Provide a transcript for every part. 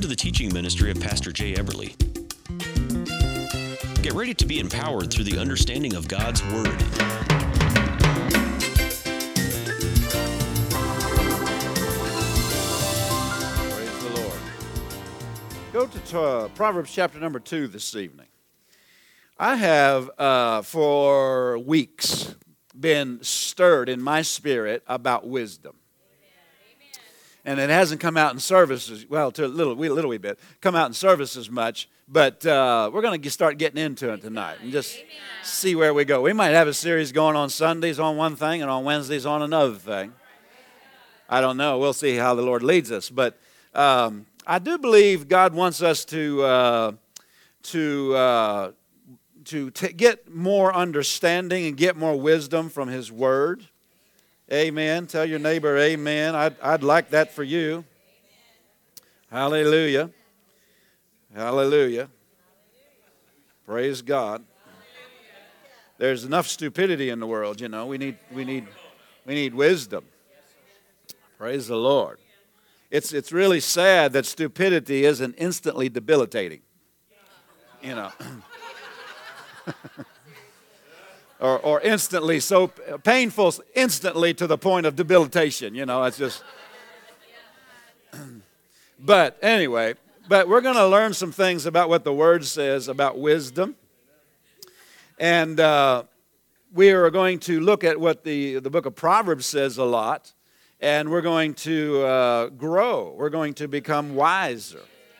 to the teaching ministry of Pastor Jay Eberly. Get ready to be empowered through the understanding of God's Word. Praise the Lord. Go to Proverbs chapter number 2 this evening. I have, for weeks, been stirred in my spirit about wisdom. And it hasn't come out in services, well, to a little wee bit, come out in services much, but we're going to start getting into it tonight and just see where we go. We might have a series going on Sundays on one thing and on Wednesdays on another thing. I don't know. We'll see how the Lord leads us. But I do believe God wants us to get more understanding and get more wisdom from His Word. Amen. Tell your neighbor, amen. I'd like that for you. Hallelujah. Hallelujah. Praise God. There's enough stupidity in the world, you know. We need wisdom. Praise the Lord. It's really sad that stupidity isn't instantly debilitating. You know. Or instantly, so painful instantly to the point of debilitation. You know, it's just... But anyway, we're going to learn some things about what the Word says about wisdom. And we are going to look at what the book of Proverbs says a lot. And we're going to grow. We're going to become wiser.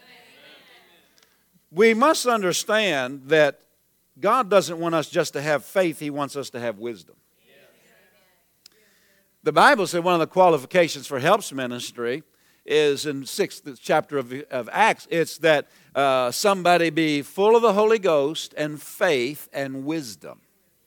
We must understand that God doesn't want us just to have faith. He wants us to have wisdom. The Bible said one of the qualifications for helps ministry is in 6th chapter of Acts. It's that somebody be full of the Holy Ghost and faith and wisdom.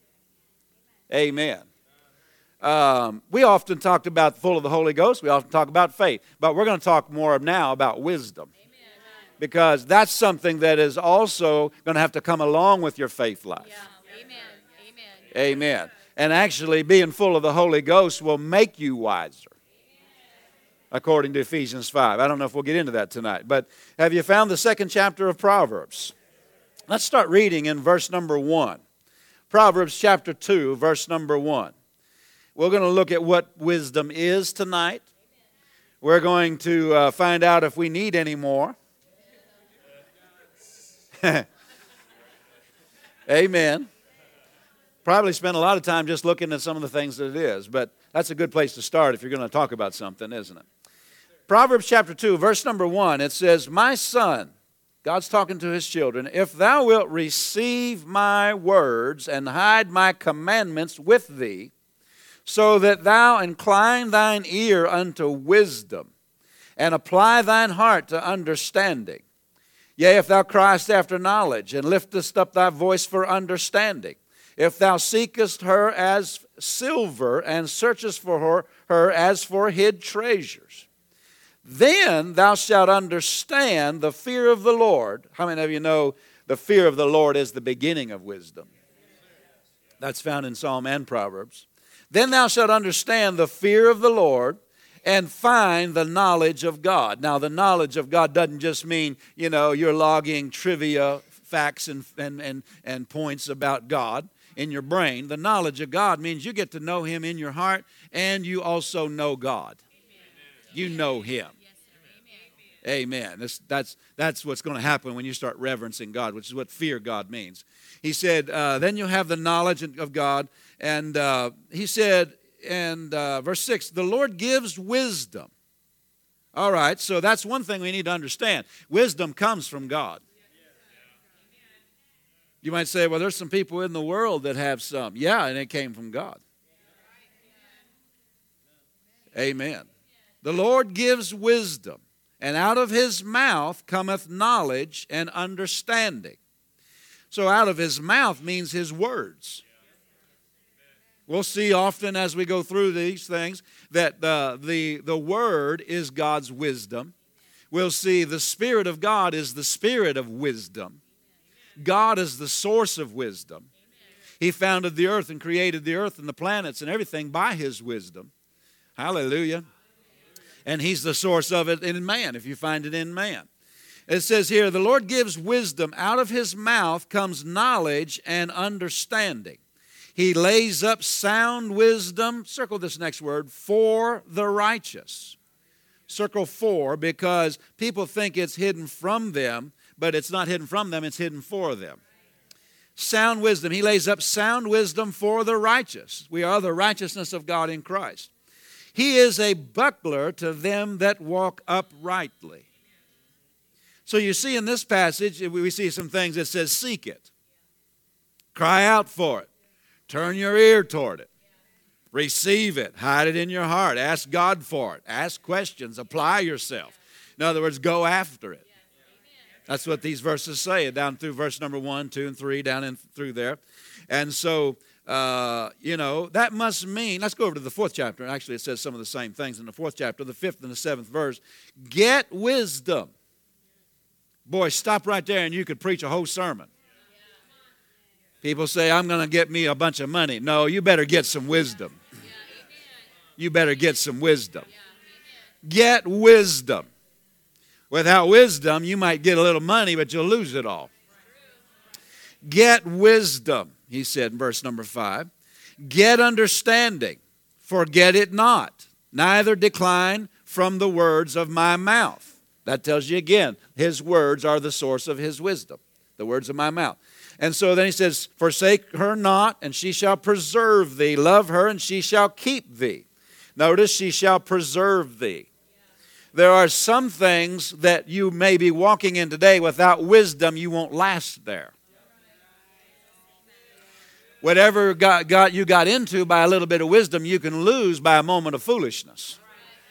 Amen. We often talked about full of the Holy Ghost. We often talk about faith. But we're going to talk more now about wisdom. Because that's something that is also going to have to come along with your faith life. Yeah. Amen. Amen. And actually being full of the Holy Ghost will make you wiser. According to Ephesians 5. I don't know if we'll get into that tonight. But have you found the 2nd chapter of Proverbs? Let's start reading in verse number 1. Proverbs chapter 2, verse number 1. We're going to look at what wisdom is tonight. We're going to find out if we need any more. Amen. Probably spend a lot of time just looking at some of the things that it is, but that's a good place to start if you're going to talk about something, isn't it? Proverbs chapter 2, verse number 1, it says, "My son," God's talking to His children, "if thou wilt receive my words and hide my commandments with thee, so that thou incline thine ear unto wisdom, and apply thine heart to understanding. Yea, if thou criest after knowledge, and liftest up thy voice for understanding, if thou seekest her as silver, and searchest for her as for hid treasures, then thou shalt understand the fear of the Lord." How many of you know the fear of the Lord is the beginning of wisdom? That's found in Psalm and Proverbs. "Then thou shalt understand the fear of the Lord, and find the knowledge of God." Now, the knowledge of God doesn't just mean, you know, you're logging trivia, facts, and points about God in your brain. The knowledge of God means you get to know Him in your heart, and you also know God. Amen. You know Him. Yes, amen. That's what's going to happen when you start reverencing God, which is what fear God means. He said, then you'll have the knowledge of God. And he said, and verse 6, "The Lord gives wisdom." All right, so that's one thing we need to understand. Wisdom comes from God. You might say, well, there's some people in the world that have some. Yeah, and it came from God. Amen. "The Lord gives wisdom, and out of His mouth cometh knowledge and understanding." So out of His mouth means His words. We'll see often as we go through these things that the Word is God's wisdom. We'll see the Spirit of God is the Spirit of wisdom. God is the source of wisdom. He founded the earth and created the earth and the planets and everything by His wisdom. Hallelujah. And He's the source of it in man, if you find it in man. It says here, the Lord gives wisdom. Out of his mouth comes knowledge and understanding. He lays up sound wisdom, circle this next word, for the righteous. Circle for, because people think it's hidden from them, but it's not hidden from them, it's hidden for them. Sound wisdom. He lays up sound wisdom for the righteous. We are the righteousness of God in Christ. He is a buckler to them that walk uprightly. So you see in this passage, we see some things that says seek it. Cry out for it. Turn your ear toward it. Receive it. Hide it in your heart. Ask God for it. Ask questions. Apply yourself. In other words, go after it. That's what these verses say, down through verse number 1, 2, and 3, down in through there. And so, that must mean, let's go over to the 4th chapter. Actually, it says some of the same things in the 4th chapter, the 5th and the 7th verse. Get wisdom. Boy, stop right there and you could preach a whole sermon. People say, I'm going to get me a bunch of money. No, you better get some wisdom. You better get some wisdom. Get wisdom. Without wisdom, you might get a little money, but you'll lose it all. Get wisdom, he said in verse number 5. Get understanding. Forget it not. Neither decline from the words of my mouth. That tells you again, his words are the source of his wisdom. The words of my mouth. And so then he says, forsake her not, and she shall preserve thee. Love her, and she shall keep thee. Notice, she shall preserve thee. There are some things that you may be walking in today without wisdom, you won't last there. Whatever you got into by a little bit of wisdom, you can lose by a moment of foolishness.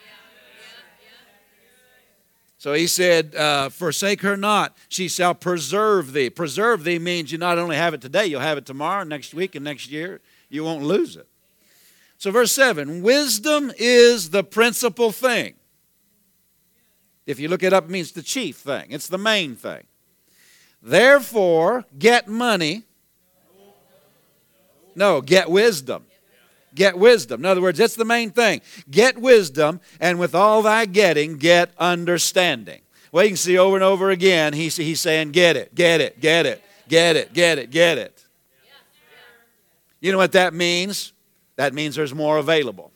So he said, forsake her not, she shall preserve thee. Preserve thee means you not only have it today, you'll have it tomorrow, next week, and next year. You won't lose it. So verse 7, wisdom is the principal thing. If you look it up, it means the chief thing. It's the main thing. Therefore, get money. No, get wisdom. Get wisdom. In other words, that's the main thing. Get wisdom, and with all thy getting, get understanding. Well, you can see over and over again, he's saying, get it, get it, get it, get it, get it, get it. You know what that means? That means there's more available.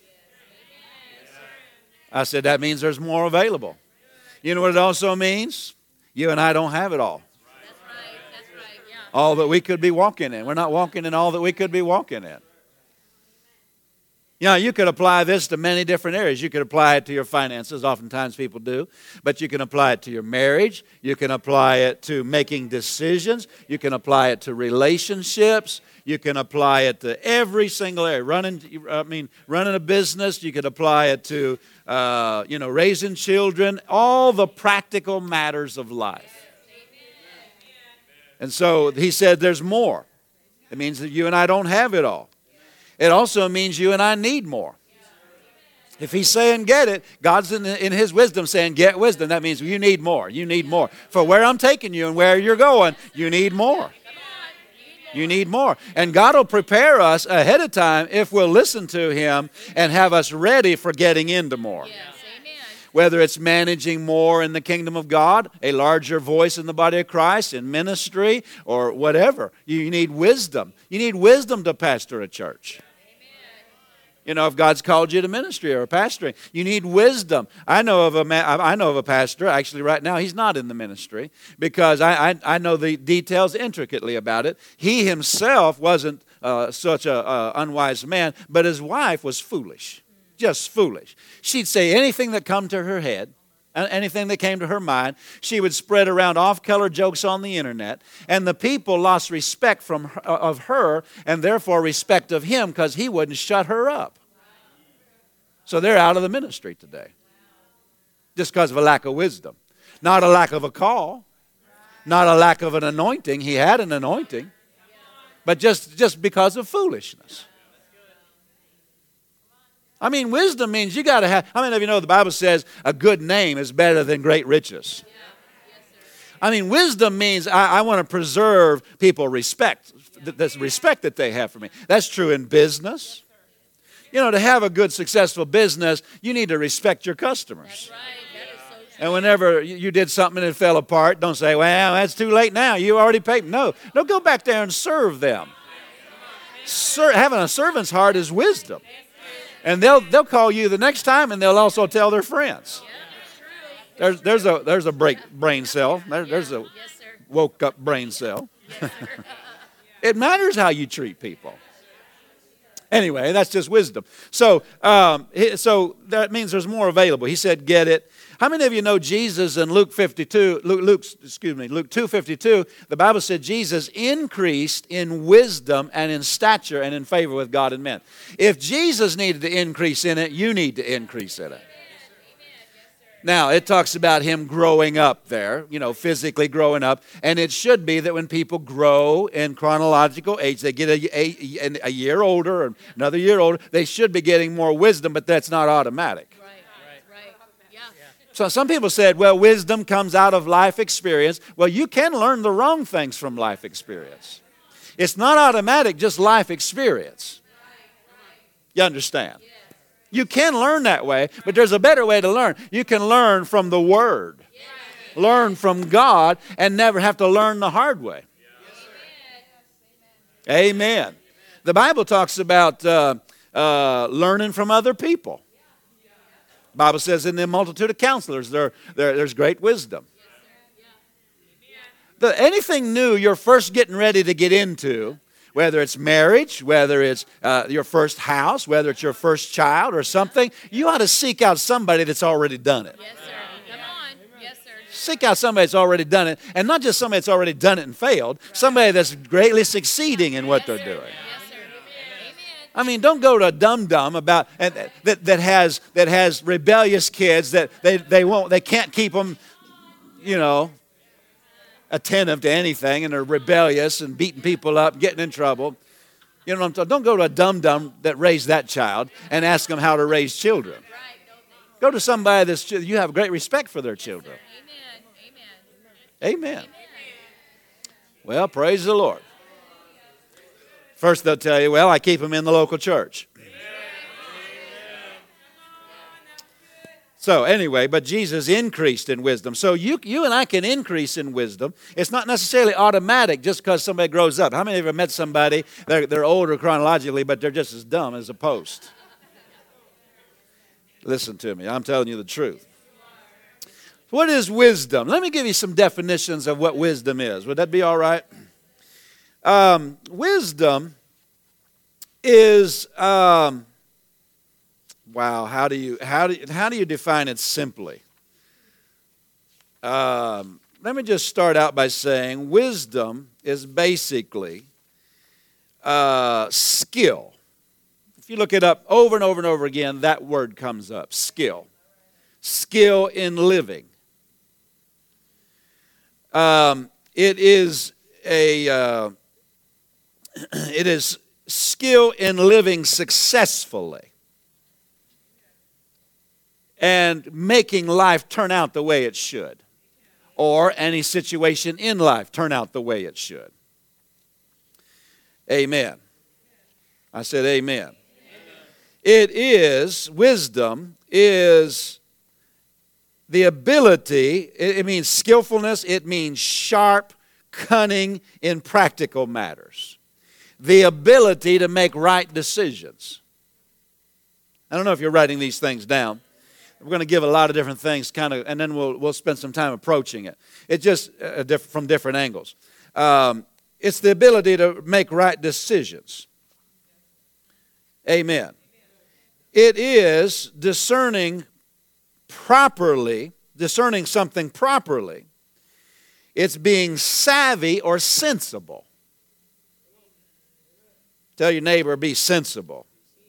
I said that means there's more available. You know what it also means? You and I don't have it all. That's right, yeah. All that we could be walking in. We're not walking in all that we could be walking in. You know, you could apply this to many different areas. You could apply it to your finances. Oftentimes people do. But you can apply it to your marriage. You can apply it to making decisions. You can apply it to relationships. You can apply it to every single area. Running a business. You could apply it to, raising children. All the practical matters of life. And so he said there's more. It means that you and I don't have it all. It also means you and I need more. If he's saying get it, God's in his wisdom saying get wisdom. That means you need more. You need more. For where I'm taking you and where you're going, you need more. You need more. And God will prepare us ahead of time if we'll listen to him and have us ready for getting into more. Whether it's managing more in the kingdom of God, a larger voice in the body of Christ, in ministry, or whatever. You need wisdom. You need wisdom to pastor a church. You know, if God's called you to ministry or pastoring, you need wisdom. I know of a pastor, actually right now, he's not in the ministry, because I know the details intricately about it. He himself wasn't such an unwise man, but his wife was foolish. Just foolish. She'd say anything that come to her head, anything that came to her mind. She would spread around off-color jokes on the internet, and the people lost respect of her, and therefore respect of him, because he wouldn't shut her up. So they're out of the ministry today, just because of a lack of wisdom. Not a lack of a call, not a lack of an anointing. He had an anointing, but just because of foolishness. I mean, wisdom means you got to have, how many of you know the Bible says a good name is better than great riches? I mean, wisdom means I want to preserve people respect, the respect that they have for me. That's true in business. You know, to have a good, successful business, you need to respect your customers. And whenever you did something and it fell apart, don't say, well, that's too late now. You already paid. No, go back there and serve them. Having a servant's heart is wisdom. And they'll call you the next time, and they'll also tell their friends. There's a brain cell. There's a woke up brain cell. It matters how you treat people. Anyway, that's just wisdom. So that means there's more available. He said, get it. How many of you know Jesus in Luke 2:52, the Bible said Jesus increased in wisdom and in stature and in favor with God and men. If Jesus needed to increase in it, you need to increase in it. Now, it talks about him growing up there, physically growing up. And it should be that when people grow in chronological age, they get a year older or another year older, they should be getting more wisdom, but that's not automatic. Right. Yeah. So some people said, well, wisdom comes out of life experience. Well, you can learn the wrong things from life experience. It's not automatic, just life experience. You understand? You can learn that way, but there's a better way to learn. You can learn from the Word. Learn from God and never have to learn the hard way. Amen. The Bible talks about learning from other people. The Bible says in the multitude of counselors, there's great wisdom. Anything new you're first getting ready to get into, whether it's marriage, whether it's your first house, whether it's your first child or something, you ought to seek out somebody that's already done it. Yes, sir. Come on. Yes, sir. Seek out somebody that's already done it, and not just somebody that's already done it and failed, somebody that's greatly succeeding in what they're doing. Yes, sir. Amen. I mean, don't go to a dum-dum about that has rebellious kids that they can't keep them, attentive to anything, and are rebellious and beating people up, getting in trouble. You know what I'm talking? Don't go to a dum-dum that raised that child and ask them how to raise children. Go to somebody you have great respect for their children. Amen. Well, praise the Lord. First they'll tell you, well, I keep them in the local church. So anyway, but Jesus increased in wisdom. So you and I can increase in wisdom. It's not necessarily automatic just because somebody grows up. How many of you have met somebody, they're older chronologically, but they're just as dumb as a post? Listen to me. I'm telling you the truth. What is wisdom? Let me give you some definitions of what wisdom is. Would that be all right? Wisdom is... Wow, how do you define it simply? Let me just start out by saying wisdom is basically skill. If you look it up over and over and over again, that word comes up, skill. Skill in living. It is skill in living successfully and making life turn out the way it should, or any situation in life turn out the way it should. Amen. I said amen. Wisdom is the ability, it means skillfulness, it means sharp, cunning in practical matters. The ability to make right decisions. I don't know if you're writing these things down. We're going to give a lot of different things, and then we'll spend some time approaching it. It's just from different angles. It's the ability to make right decisions. Amen. It is discerning something properly. It's being savvy or sensible. Tell your neighbor, be sensible.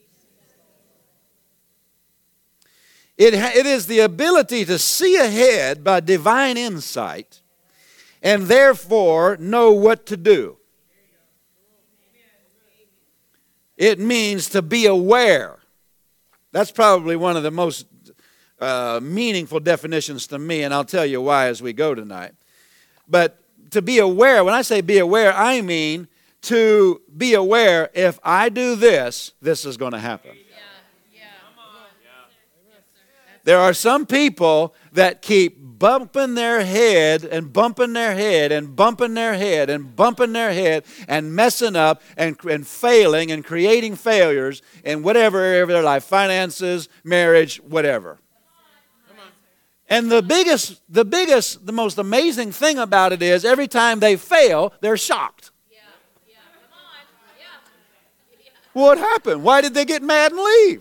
It is the ability to see ahead by divine insight and therefore know what to do. It means to be aware. That's probably one of the most meaningful definitions to me, and I'll tell you why as we go tonight. But to be aware, when I say be aware, I mean to be aware if I do this, this is going to happen. There are some people that keep bumping their head and bumping their head and bumping their head and bumping their head and messing up and failing and creating failures in whatever area of their life, finances, marriage, whatever. And the most amazing thing about it is every time they fail, they're shocked. What happened? Why did they get mad and leave?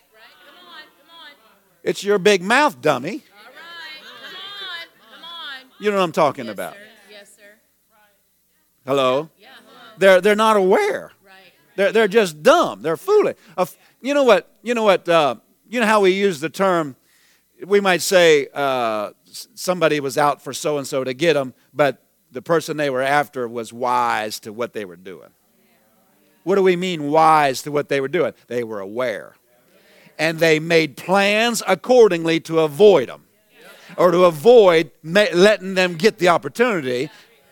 It's your big mouth, dummy. All right. Come on. You know what I'm talking Yes, about. sir. Yes, sir. Hello? Yeah, hello. They're not aware. Right. They're just dumb. They're foolish. You know what? You know how we use the term, we might say somebody was out for so-and-so to get them, but the person they were after was wise to what they were doing. What do we mean wise to what they were doing? They were aware. And they made plans accordingly to avoid them. Or to avoid letting them get the opportunity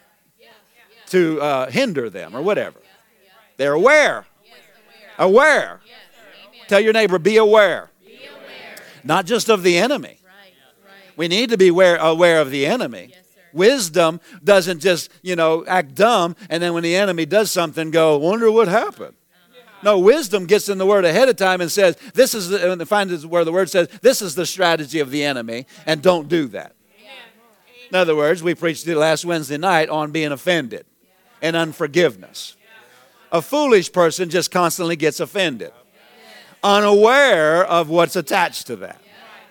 to hinder them or whatever. They're aware. Aware. Tell your neighbor, be aware. Not just of the enemy. We need to be aware of the enemy. Wisdom doesn't just, act dumb, and then when the enemy does something, go, wonder what happened. No, wisdom gets in the Word ahead of time and says, finds where the Word says, this is the strategy of the enemy, and don't do that. In other words, we preached it last Wednesday night on being offended and unforgiveness. A foolish person just constantly gets offended, unaware of what's attached to that.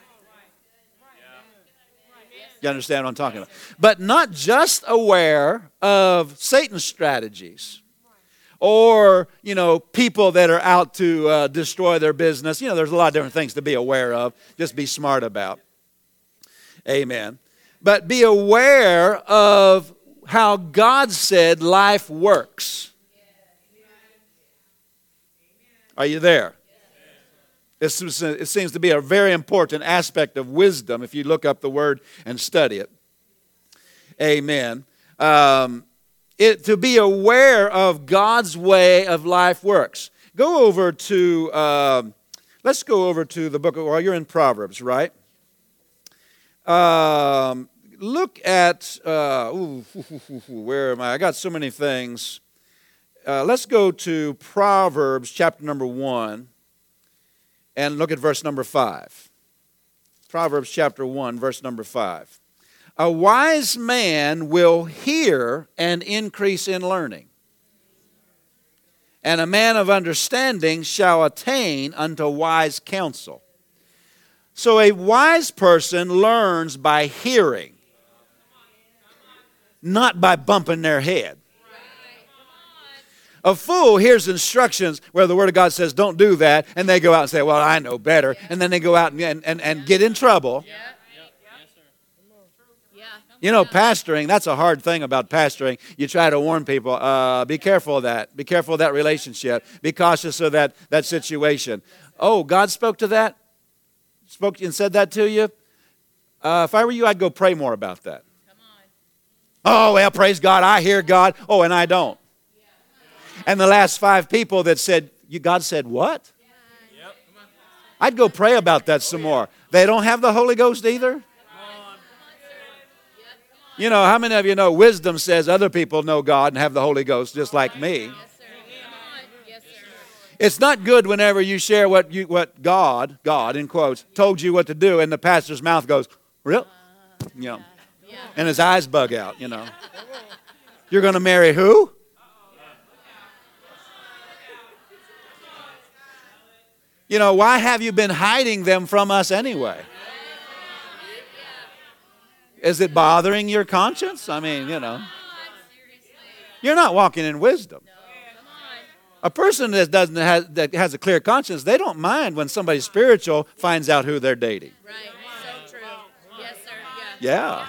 You understand what I'm talking about? But not just aware of Satan's strategies or, people that are out to destroy their business. There's a lot of different things to be aware of. Just be smart about. Amen. But be aware of how God said life works. Are you there? It seems to be a very important aspect of wisdom if you look up the word and study it. Amen. To be aware of God's way of life works. Go over to, let's go over to the book of, you're in Proverbs, right? Look at, where am I? I got so many things. Let's go to Proverbs chapter number 1. And look at verse number 5. Proverbs chapter 1, verse number 5. A wise man will hear and increase in learning, and a man of understanding shall attain unto wise counsel. So a wise person learns by hearing, not by bumping their head. A fool hears instructions where the Word of God says, don't do that, and they go out and say, well, I know better, and then they go out and get in trouble. Pastoring, that's a hard thing about pastoring. You try to warn people, be careful of that. Be careful of that relationship. Be cautious of that situation. Oh, God spoke to that? Spoke and said that to you? If I were you, I'd go pray more about that. Oh, well, praise God, I hear God. Oh, and I don't. And the last 5 people that said, God said what? I'd go pray about that some more. They don't have the Holy Ghost either? How many of you know wisdom says other people know God and have the Holy Ghost just like me? It's not good whenever you share what God, in quotes, told you what to do, and the pastor's mouth goes, really? And his eyes bug out, You're going to marry who? Why have you been hiding them from us anyway? Is it bothering your conscience? I mean, You're not walking in wisdom. A person that has a clear conscience, they don't mind when somebody spiritual finds out who they're dating. Right. So true. Yes, sir. Yeah.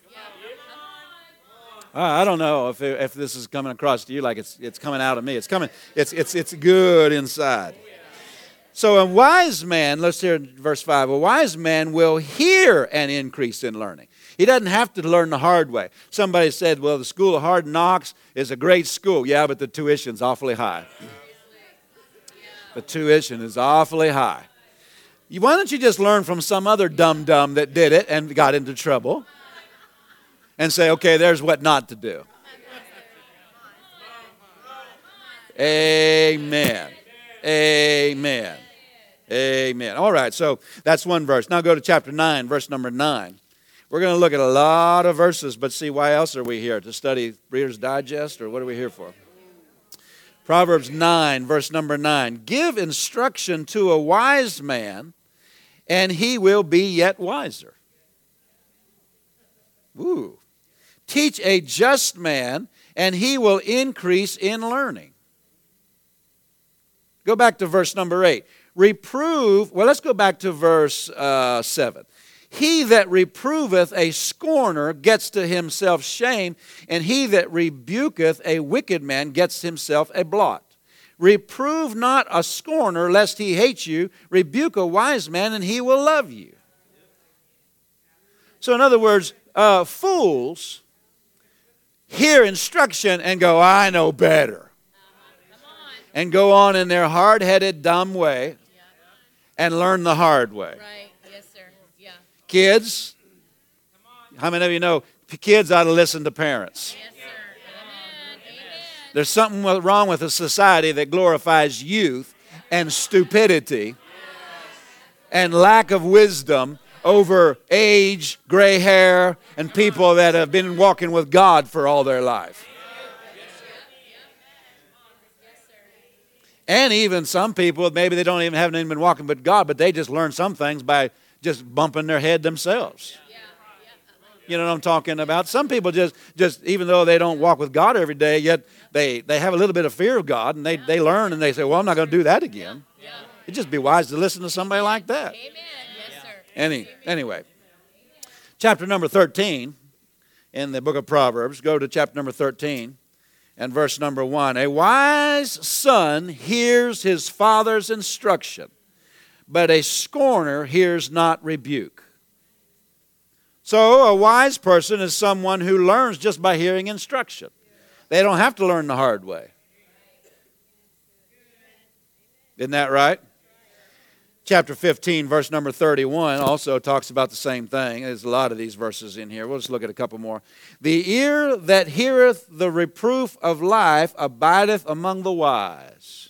I don't know if this is coming across to you like it's coming out of me. It's coming. It's good inside. So a wise man, let's hear verse 5, a wise man will hear an increase in learning. He doesn't have to learn the hard way. Somebody said, well, the school of hard knocks is a great school. Yeah, but the tuition's awfully high. The tuition is awfully high. Why don't you just learn from some other dum-dum that did it and got into trouble and say, okay, there's what not to do. Amen. Amen. Amen. All right, so that's one verse. Now go to chapter 9, verse number 9. We're going to look at a lot of verses, but see, why else are we here? To study Reader's Digest, or what are we here for? Proverbs 9, verse number 9. Give instruction to a wise man, and he will be yet wiser. Ooh. Teach a just man, and he will increase in learning. Go back to verse number 8. Reprove, well, let's go back to verse 7. He that reproveth a scorner gets to himself shame, and he that rebuketh a wicked man gets himself a blot. Reprove not a scorner, lest he hate you. Rebuke a wise man, and he will love you. So in other words, fools hear instruction and go, I know better. And go on in their hard-headed, dumb way and learn the hard way. Right. Yes, sir. Yeah. Kids, how many of you know kids ought to listen to parents? Yes, sir. Amen. Amen. There's something wrong with a society that glorifies youth and stupidity and lack of wisdom over age, gray hair, and people that have been walking with God for all their life. And even some people, maybe they don't even haven't even been walking with God, but they just learn some things by just bumping their head themselves. You know what I'm talking about? Some people just even though they don't walk with God every day, yet they have a little bit of fear of God, and they learn and they say, well, I'm not going to do that again. It'd just be wise to listen to somebody like that. Amen. Yes, sir. Anyway, chapter number 13 in the book of Proverbs, go to chapter number 13. And verse number 1, a wise son hears his father's instruction, but a scorner hears not rebuke. So a wise person is someone who learns just by hearing instruction. They don't have to learn the hard way. Isn't that right? Chapter 15, verse number 31 also talks about the same thing. There's a lot of these verses in here. We'll just look at a couple more. The ear that heareth the reproof of life abideth among the wise.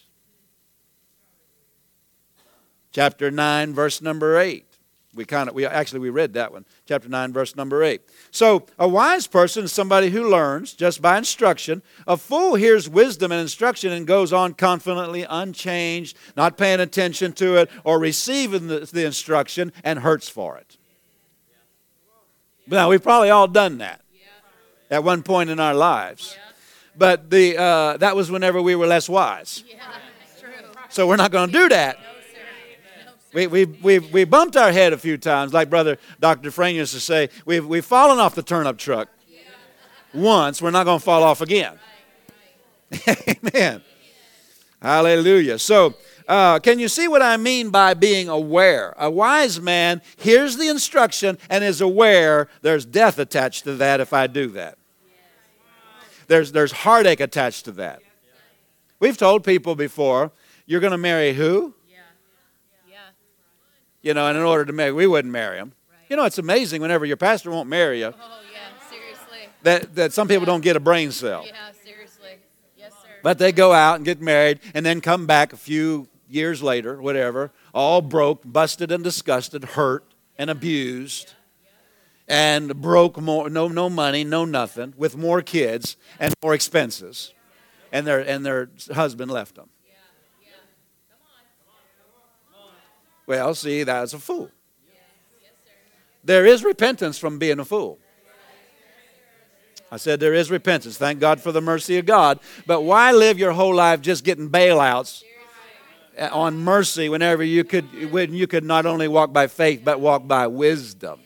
Chapter 9, verse number 8. We read that one. Chapter 9, verse number 8. So a wise person is somebody who learns just by instruction. A fool hears wisdom and instruction and goes on confidently, unchanged, not paying attention to it, or receiving the instruction and hurts for it. Now, we've probably all done that at one point in our lives. But that was whenever we were less wise. Yeah, it's true. So we're not going to do that. We bumped our head a few times, like Brother Dr. Frayne used to say. We've fallen off the turnip truck once. We're not going to fall off again. Amen. Hallelujah. So, can you see what I mean by being aware? A wise man hears the instruction and is aware there's death attached to that if I do that. There's heartache attached to that. We've told people before, you're going to marry who? You know, and in order to marry, we wouldn't marry him. Right. You know, it's amazing whenever your pastor won't marry you. Oh, yeah, seriously. That some people don't get a brain cell. Yeah, seriously. Yes, sir. But they go out and get married and then come back a few years later, whatever, all broke, busted and disgusted, hurt and abused, and broke more, no money, no nothing, with more kids and more expenses, and their husband left them. Well, see, that's a fool. There is repentance from being a fool. I said there is repentance. Thank God for the mercy of God. But why live your whole life just getting bailouts on mercy when you could not only walk by faith but walk by wisdom?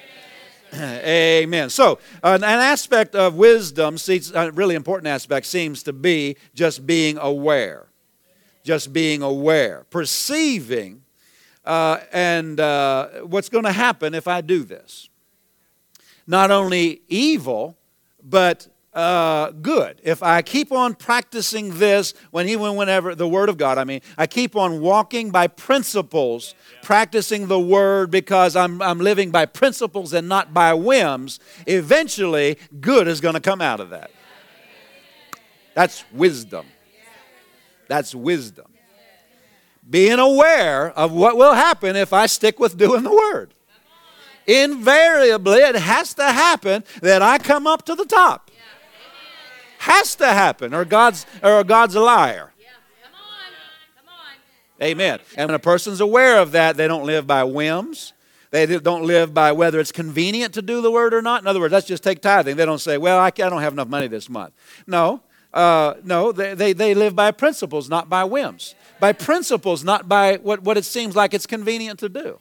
Amen. So, an aspect of wisdom, a really important aspect, seems to be just being aware. Just being aware. Perceiving and what's going to happen if I do this. Not only evil, but good. If I keep on practicing this, whenever the Word of God, I keep on walking by principles, practicing the Word because I'm living by principles and not by whims, eventually good is going to come out of that. That's wisdom. That's wisdom. Being aware of what will happen if I stick with doing the Word. Invariably, it has to happen that I come up to the top. Has to happen, or God's a liar. Come on. Amen. And when a person's aware of that, they don't live by whims. They don't live by whether it's convenient to do the Word or not. In other words, let's just take tithing. They don't say, well, I don't have enough money this month. No, they live by principles, not by whims. By principles, not by what it seems like it's convenient to do.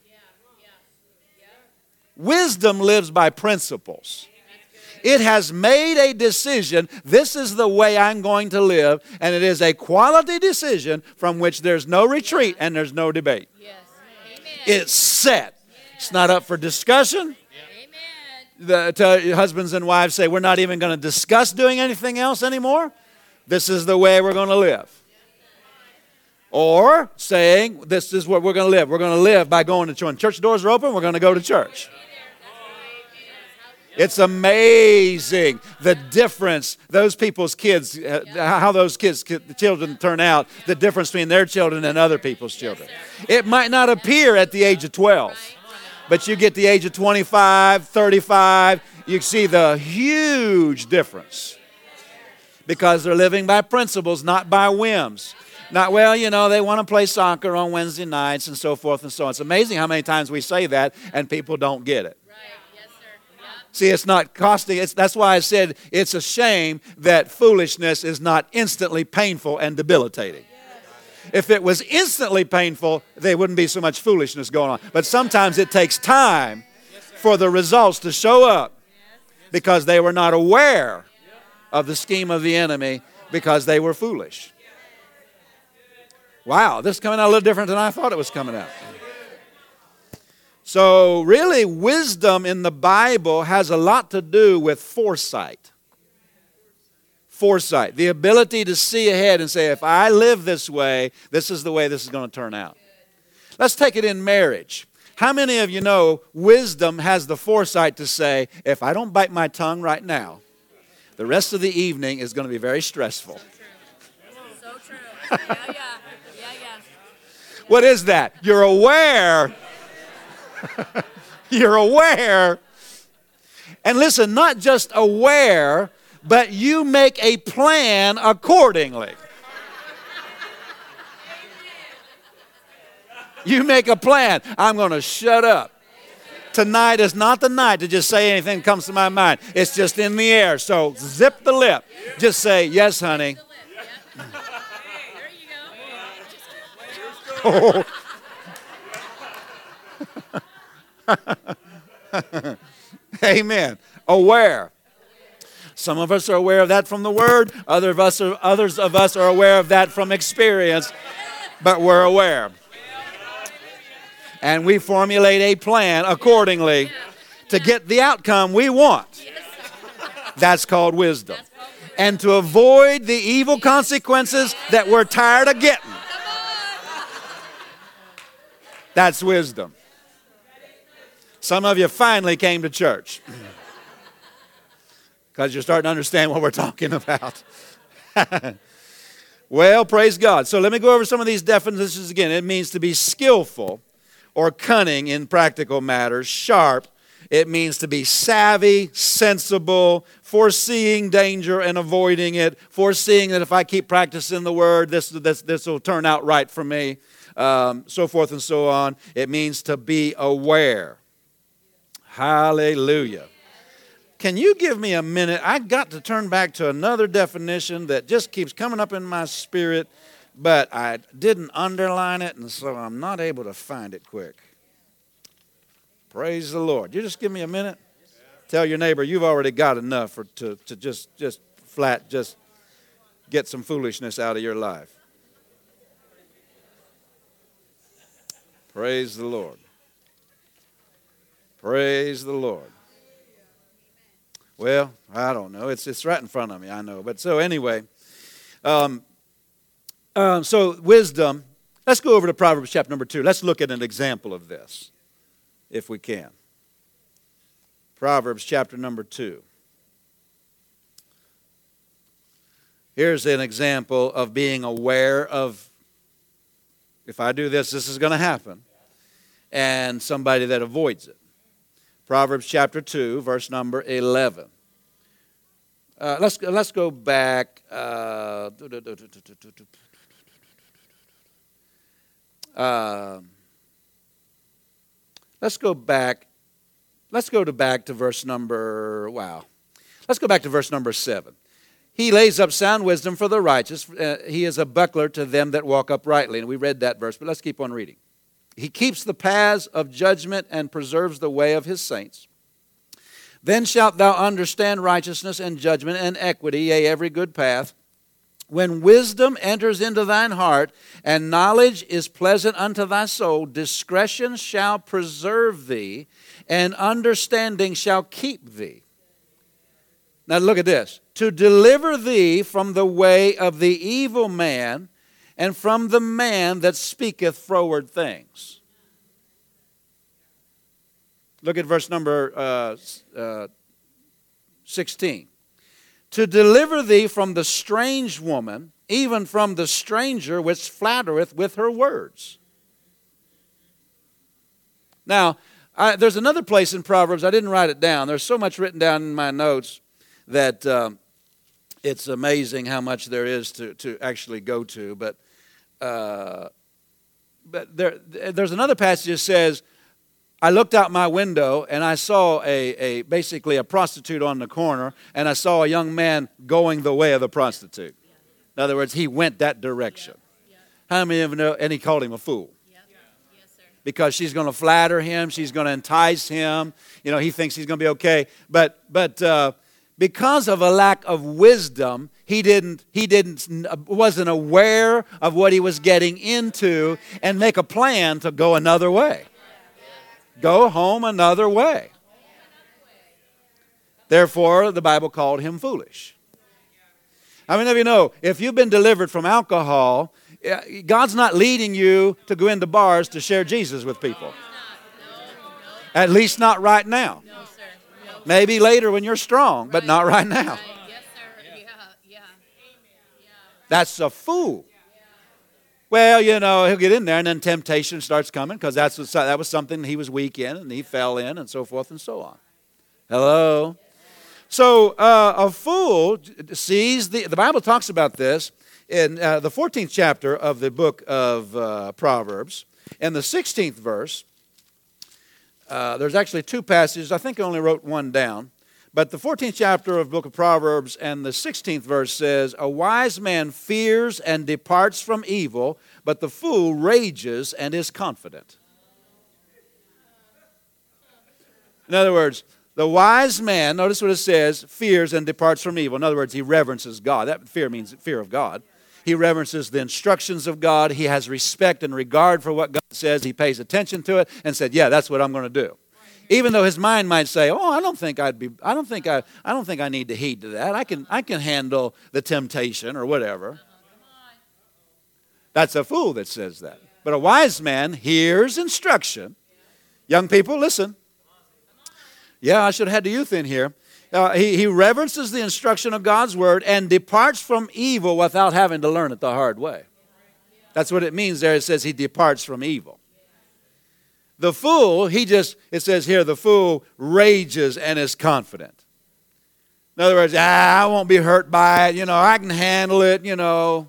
Wisdom lives by principles. It has made a decision, this is the way I'm going to live, and it is a quality decision from which there's no retreat and there's no debate. Yes. Amen. It's set. It's not up for discussion. Amen. Husbands and wives say, we're not even going to discuss doing anything else anymore. This is the way we're going to live. Or saying, this is what we're going to live. We're going to live by going to church. When church doors are open, we're going to go to church. It's amazing the difference those people's kids, how those children turn out, the difference between their children and other people's children. It might not appear at the age of 12, but you get the age of 25, 35, you see the huge difference because they're living by principles, not by whims. Not, well, they want to play soccer on Wednesday nights and so forth and so on. It's amazing how many times we say that and people don't get it. See, it's not costing. That's why I said it's a shame that foolishness is not instantly painful and debilitating. If it was instantly painful, there wouldn't be so much foolishness going on. But sometimes it takes time for the results to show up because they were not aware of the scheme of the enemy because they were foolish. Wow, this is coming out a little different than I thought it was coming out. So really, wisdom in the Bible has a lot to do with foresight. Foresight, the ability to see ahead and say, if I live this way, this is the way this is going to turn out. Let's take it in marriage. How many of you know wisdom has the foresight to say, if I don't bite my tongue right now, the rest of the evening is going to be very stressful. So true. Yeah. What is that? You're aware. You're aware. And listen, not just aware, but you make a plan accordingly. You make a plan. I'm going to shut up. Tonight is not the night to just say anything that comes to my mind. It's just in the air. So zip the lip. Just say, yes, honey. There you go. Amen. Aware. Some of us are aware of that from the Word. Others of us are aware of that from experience. But we're aware. And we formulate a plan accordingly to get the outcome we want. That's called wisdom. And to avoid the evil consequences that we're tired of getting. That's wisdom. Some of you finally came to church because you're starting to understand what we're talking about. Well, praise God. So let me go over some of these definitions again. It means to be skillful or cunning in practical matters, sharp. It means to be savvy, sensible, foreseeing danger and avoiding it, foreseeing that if I keep practicing the Word, this will turn out right for me, so forth and so on. It means to be aware. Hallelujah. Can you give me a minute? I got to turn back to another definition that just keeps coming up in my spirit, but I didn't underline it, and so I'm not able to find it quick. Praise the Lord. You just give me a minute. Tell your neighbor you've already got enough to just get some foolishness out of your life. Praise the Lord. Praise the Lord. Well, I don't know. It's right in front of me, I know. But so anyway, so wisdom. Let's go over to Proverbs chapter number 2. Let's look at an example of this, if we can. Proverbs chapter number 2. Here's an example of being aware of, if I do this, this is going to happen, and somebody that avoids it. Proverbs chapter 2, verse number 11. Let's go back. Let's go back. Let's go back to verse number. Let's go back to verse number 7. He lays up sound wisdom for the righteous. He is a buckler to them that walk uprightly. And we read that verse, but let's keep on reading. He keeps the paths of judgment and preserves the way of his saints. Then shalt thou understand righteousness and judgment and equity, yea, every good path. When wisdom enters into thine heart, and knowledge is pleasant unto thy soul, discretion shall preserve thee, and understanding shall keep thee. Now look at this. To deliver thee from the way of the evil man, and from the man that speaketh froward things. Look at verse number 16. To deliver thee from the strange woman, even from the stranger which flattereth with her words. Now, there's another place in Proverbs, I didn't write it down. There's so much written down in my notes that it's amazing how much there is to actually go to. But there's another passage that says, I looked out my window and I saw basically a prostitute on the corner, and I saw a young man going the way of the prostitute. In other words, he went that direction. How many of you know? And he called him a fool. Because she's going to flatter him, she's going to entice him. You know, he thinks he's going to be okay. But because of a lack of wisdom, he wasn't aware of what he was getting into and make a plan to go another way. Go home another way. Therefore, the Bible called him foolish. How many of you know, if you've been delivered from alcohol, God's not leading you to go into bars to share Jesus with people. At least not right now. Maybe later when you're strong, but not right now. That's a fool. Well, you know, he'll get in there and then temptation starts coming because that was something he was weak in and he fell in and so forth and so on. Hello? So a fool sees, the Bible talks about this in the 14th chapter of the book of Proverbs. In the 16th verse, there's actually two passages. I think I only wrote one down. But the 14th chapter of the book of Proverbs and the 16th verse says, a wise man fears and departs from evil, but the fool rages and is confident. In other words, the wise man, notice what it says, fears and departs from evil. In other words, he reverences God. That fear means fear of God. He reverences the instructions of God. He has respect and regard for what God says. He pays attention to it and said, yeah, that's what I'm going to do. Even though his mind might say, "Oh, I don't think I need to heed to that. I can handle the temptation or whatever." That's a fool that says that. But a wise man hears instruction. Young people, listen. Yeah, I should have had the youth in here. He reverences the instruction of God's word and departs from evil without having to learn it the hard way. That's what it means there. It says he departs from evil. The fool, it says here, the fool rages and is confident. In other words, I won't be hurt by it. You know, I can handle it, you know.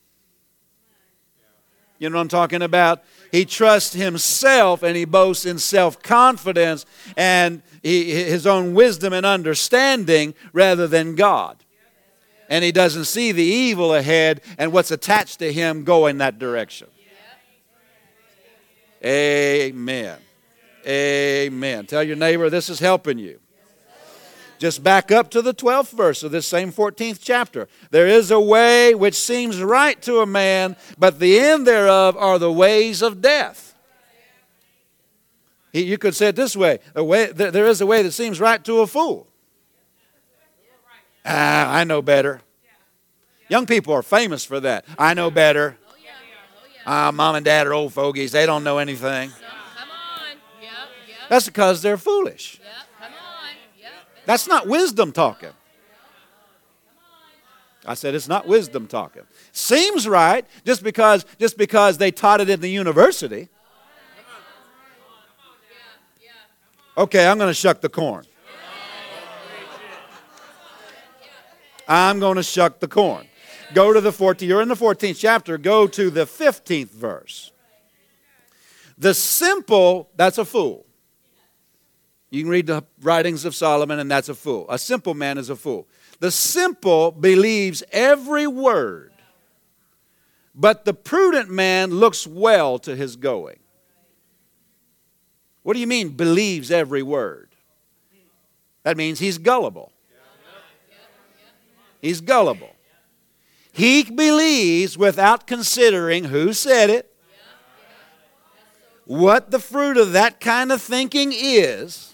You know what I'm talking about? He trusts himself and he boasts in self-confidence and his own wisdom and understanding rather than God. And he doesn't see the evil ahead and what's attached to him go in that direction. Amen. Amen. Tell your neighbor this is helping you. Just back up to the 12th verse of this same 14th chapter. There is a way which seems right to a man, but the end thereof are the ways of death. You could say it this way. There is a way that seems right to a fool, I know better. Young people are famous for that. I know better. Oh, yeah. Oh, yeah. Mom and dad are old fogies. They don't know anything. Come on. Yep. Yep. That's because they're foolish. Yep. Come on. Yep. That's not wisdom talking. I said it's not wisdom talking. Seems right just because they taught it in the university. Okay, I'm going to shuck the corn. I'm going to shuck the corn. Go to the 14th. You're in the 14th chapter. Go to the 15th verse. The simple, that's a fool. You can read the writings of Solomon, and that's a fool. A simple man is a fool. The simple believes every word, but the prudent man looks well to his going. What do you mean, believes every word? That means he's gullible. He's gullible. He believes without considering who said it, what the fruit of that kind of thinking is,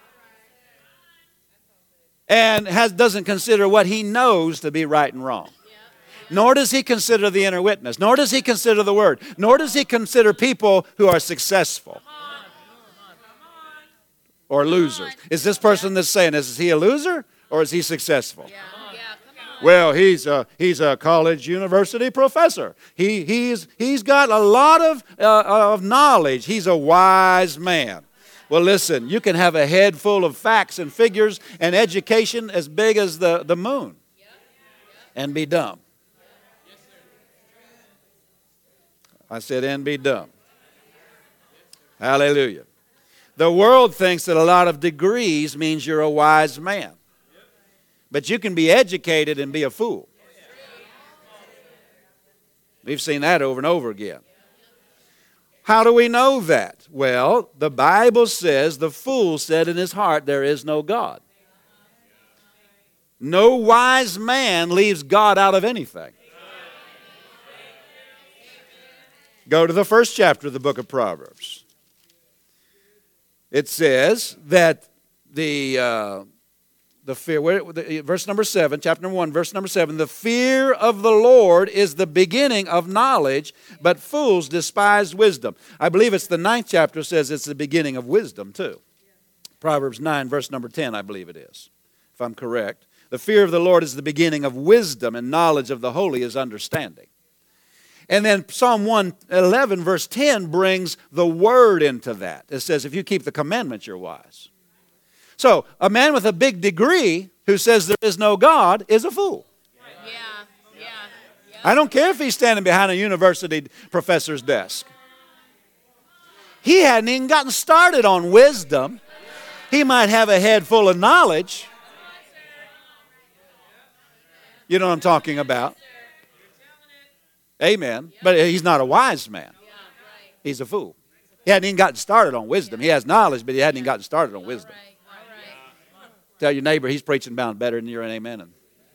and doesn't consider what he knows to be right and wrong. Nor does he consider the inner witness. Nor does he consider the word. Nor does he consider people who are successful or losers. Is this person that's saying this, is he a loser or is he successful? Well, he's a college university professor. He's got a lot of knowledge. He's a wise man. Well, listen, you can have a head full of facts and figures and education as big as the moon and be dumb. I said, and be dumb. Hallelujah. The world thinks that a lot of degrees means you're a wise man. But you can be educated and be a fool. We've seen that over and over again. How do we know that? Well, the Bible says the fool said in his heart, there is no God. No wise man leaves God out of anything. Go to the first chapter of the book of Proverbs. It says that the fear, verse number 7, chapter number 1, verse number 7, the fear of the Lord is the beginning of knowledge, but fools despise wisdom. I believe it's the 9th chapter says it's the beginning of wisdom too. Proverbs 9, verse number 10, I believe it is, if I'm correct. The fear of the Lord is the beginning of wisdom, and knowledge of the holy is understanding. And then Psalm 111, verse 10 brings the word into that. It says, if you keep the commandments, you're wise. So, a man with a big degree who says there is no God is a fool. Yeah. I don't care if he's standing behind a university professor's desk. He hadn't even gotten started on wisdom. He might have a head full of knowledge. You know what I'm talking about? Amen. But he's not a wise man. He's a fool. He hadn't even gotten started on wisdom. He has knowledge, but he hadn't even gotten started on wisdom. Tell your neighbor he's preaching bound better than you're an amen.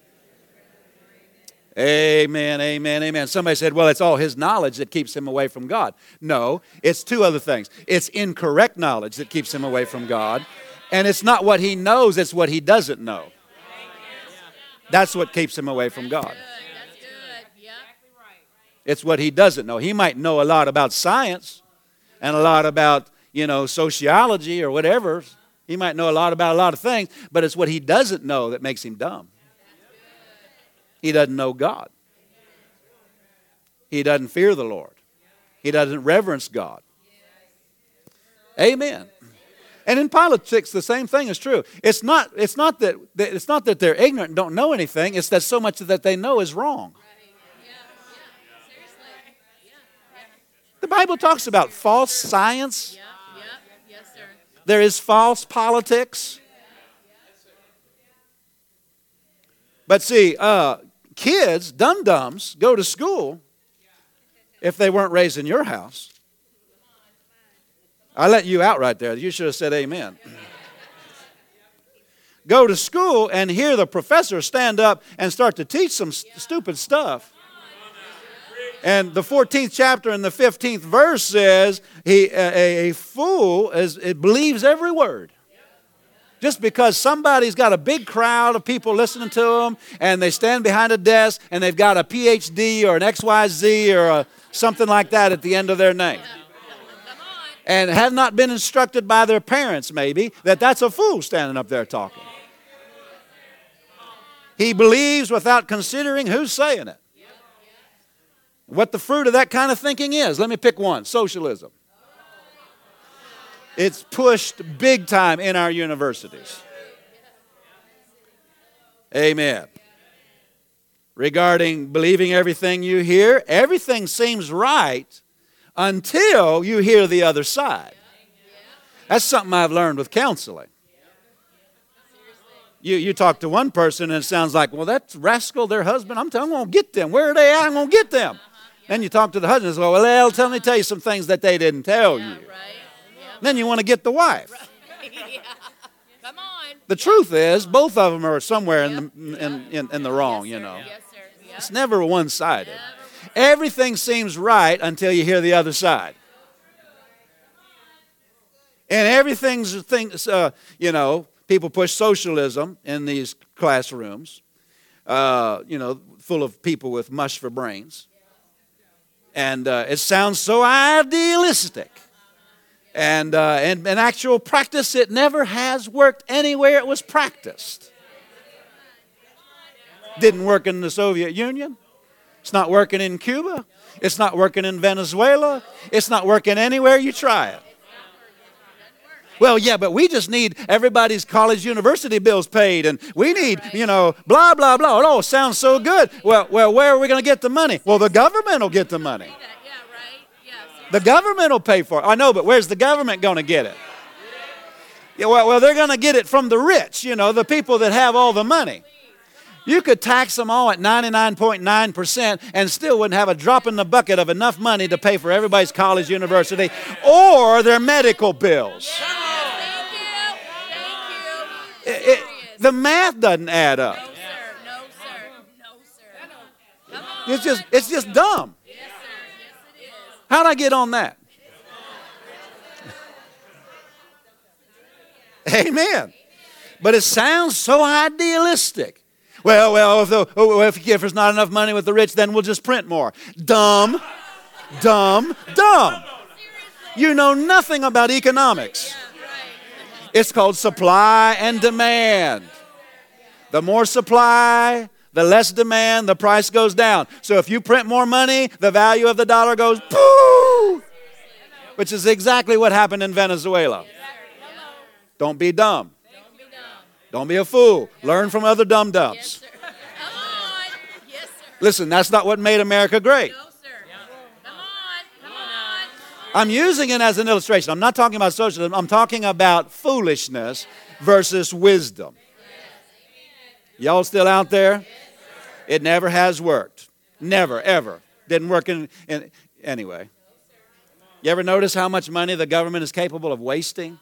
Amen, amen, amen. Somebody said, well, it's all his knowledge that keeps him away from God. No, it's two other things. It's incorrect knowledge that keeps him away from God. And it's not what he knows, it's what he doesn't know. That's what keeps him away from God. It's what he doesn't know. He might know a lot about science and a lot about, sociology or whatever. He might know a lot about a lot of things, but it's what he doesn't know that makes him dumb. He doesn't know God. He doesn't fear the Lord. He doesn't reverence God. Amen. And in politics, the same thing is true. It's not that they're ignorant and don't know anything. It's that so much that they know is wrong. The Bible talks about false science. There is false politics. But see, kids, dum-dums, go to school if they weren't raised in your house. I let you out right there. You should have said amen. Go to school and hear the professor stand up and start to teach some stupid stuff. And the 14th chapter and the 15th verse says, a fool believes every word. Just because somebody's got a big crowd of people listening to them and they stand behind a desk and they've got a PhD or an XYZ or something like that at the end of their name. And have not been instructed by their parents, maybe, that that's a fool standing up there talking. He believes without considering who's saying it. What the fruit of that kind of thinking is. Let me pick one. Socialism. It's pushed big time in our universities. Amen. Regarding believing everything you hear, everything seems right until you hear the other side. That's something I've learned with counseling. You talk to one person and it sounds like, well, that rascal, their husband, I'm going to get them. Where are they at? I'm going to get them. Then you talk to the husband and say, well, let me tell you some things that they didn't tell you. Then you want to get the wife. Come on. The truth is, both of them are somewhere in the wrong, you know. Yes, sir. Yep. It's never one-sided. Everything seems right until you hear the other side. And everything's, people push socialism in these classrooms, full of people with mush for brains. And it sounds so idealistic. And in actual practice, it never has worked anywhere it was practiced. Didn't work in the Soviet Union. It's not working in Cuba. It's not working in Venezuela. It's not working anywhere you try it. Well, yeah, but we just need everybody's college university bills paid, and we need, blah, blah, blah. It all sounds so good. Well, where are we going to get the money? Well, the government will get the money. The government will pay for it. I know, but where's the government going to get it? Yeah, well, they're going to get it from the rich, the people that have all the money. You could tax them all at 99.9% and still wouldn't have a drop in the bucket of enough money to pay for everybody's college, university, or their medical bills. The math doesn't add up. No, sir. It's just dumb. How'd I get on that? Amen. But it sounds so idealistic. Well, if there's not enough money with the rich, then we'll just print more. Dumb. You know nothing about economics. It's called supply and demand. The more supply, the less demand, the price goes down. So if you print more money, the value of the dollar goes poof, which is exactly what happened in Venezuela. Don't be dumb. Don't be a fool. Learn from other dum-dums. Listen, that's not what made America great. I'm using it as an illustration. I'm not talking about socialism. I'm talking about foolishness versus wisdom. Y'all still out there? It never has worked. Never, ever. Didn't work anyway. You ever notice how much money the government is capable of wasting?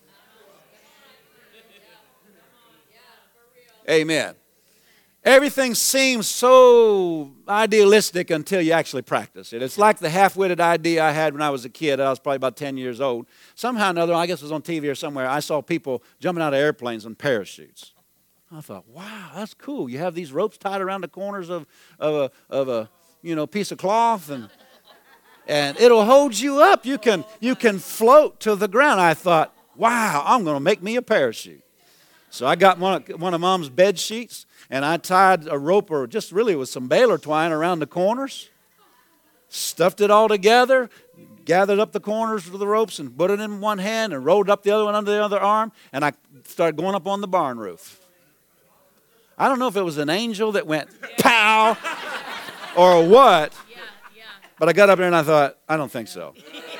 Amen. Everything seems so idealistic until you actually practice it. It's like the half-witted idea I had when I was a kid. I was probably about 10 years old. Somehow or another, I guess it was on TV or somewhere, I saw people jumping out of airplanes on parachutes. I thought, wow, that's cool. You have these ropes tied around the corners of a piece of cloth, and it'll hold you up. You can float to the ground. I thought, wow, I'm going to make me a parachute. So I got one of Mom's bed sheets, and I tied a rope, or just really with some baler twine around the corners, stuffed it all together, gathered up the corners of the ropes and put it in one hand and rolled up the other one under the other arm, and I started going up on the barn roof. I don't know if it was an angel that went pow or what, but I got up there and I thought, I don't think so.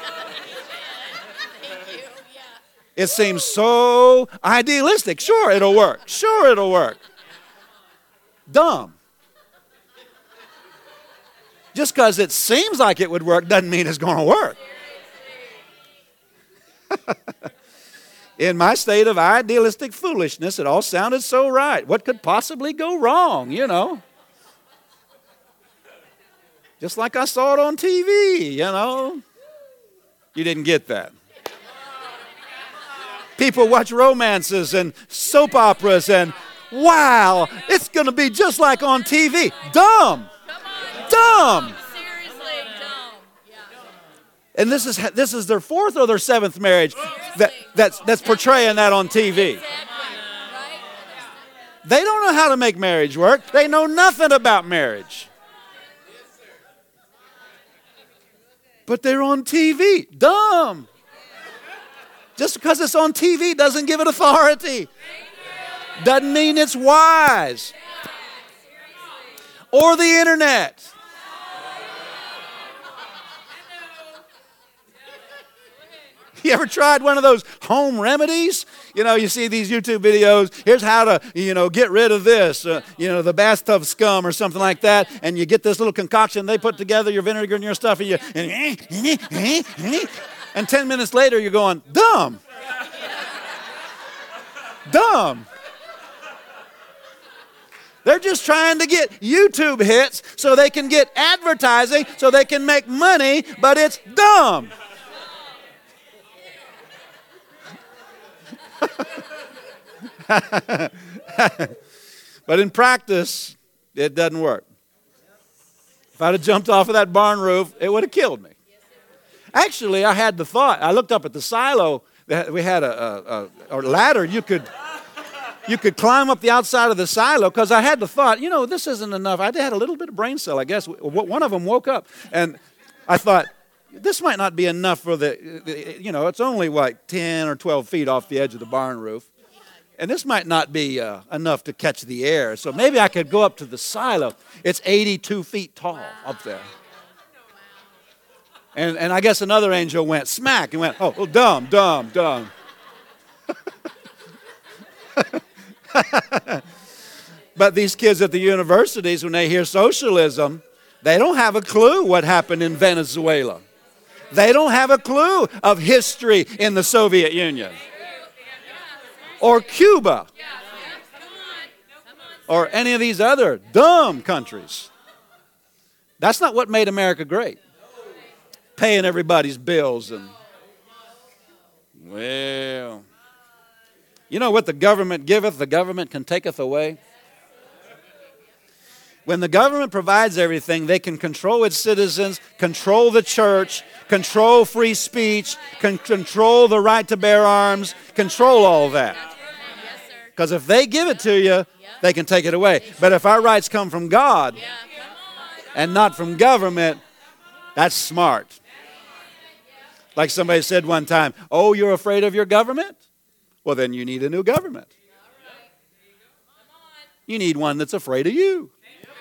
It seems so idealistic. Sure, it'll work. Sure, it'll work. Dumb. Just because it seems like it would work doesn't mean it's going to work. In my state of idealistic foolishness, it all sounded so right. What could possibly go wrong, Just like I saw it on TV, You didn't get that. People watch romances and soap operas and, wow, it's going to be just like on TV. Dumb. Dumb. Seriously, dumb. Yeah. And this is their fourth or their seventh marriage that's portraying that on TV. Exactly. Right? They don't know how to make marriage work. They know nothing about marriage. But they're on TV. Dumb. Just because it's on TV doesn't give it authority. Doesn't mean it's wise. Or the internet. You ever tried one of those home remedies? You know, you see these YouTube videos. Here's how to, get rid of this, the bathtub scum or something like that. And you get this little concoction. They put together your vinegar and your stuff. And 10 minutes later, you're going, dumb. Dumb. They're just trying to get YouTube hits so they can get advertising, so they can make money, but it's dumb. But in practice, it doesn't work. If I'd have jumped off of that barn roof, it would have killed me. Actually, I had the thought. I looked up at the silo. We had a ladder. You could climb up the outside of the silo, because I had the thought, this isn't enough. I had a little bit of brain cell, I guess. One of them woke up, and I thought, this might not be enough for it's only like 10 or 12 feet off the edge of the barn roof. And this might not be enough to catch the air. So maybe I could go up to the silo. It's 82 feet tall up there. And I guess another angel went smack and went, oh, dumb. But these kids at the universities, when they hear socialism, they don't have a clue what happened in Venezuela. They don't have a clue of history in the Soviet Union or Cuba or any of these other dumb countries. That's not what made America great. Paying everybody's bills and, well, what the government giveth, the government can taketh away. When the government provides everything, they can control its citizens, control the church, control free speech, control the right to bear arms, control all that. Because if they give it to you, they can take it away. But if our rights come from God and not from government, that's smart. Like somebody said one time, oh, you're afraid of your government? Well, then you need a new government. You need one that's afraid of you.